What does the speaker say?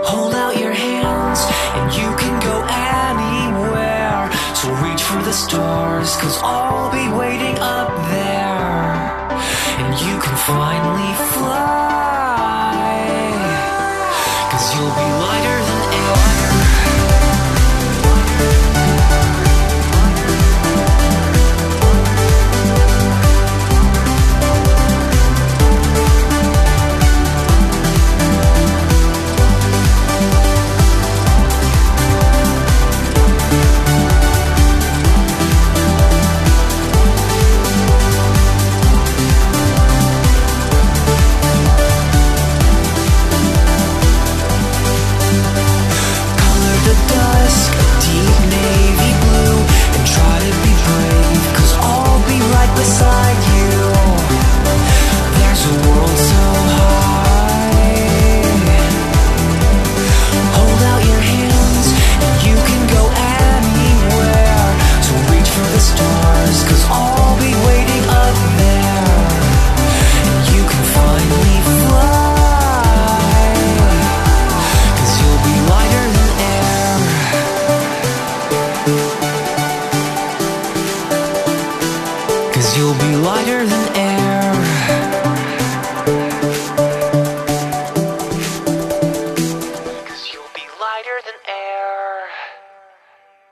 Hold out your hands and you can go anywhere. So reach for the stars, 'cause I'll be waiting up there. And you can finally fly, 'cause you'll be lighter than air. You'll be lighter than air.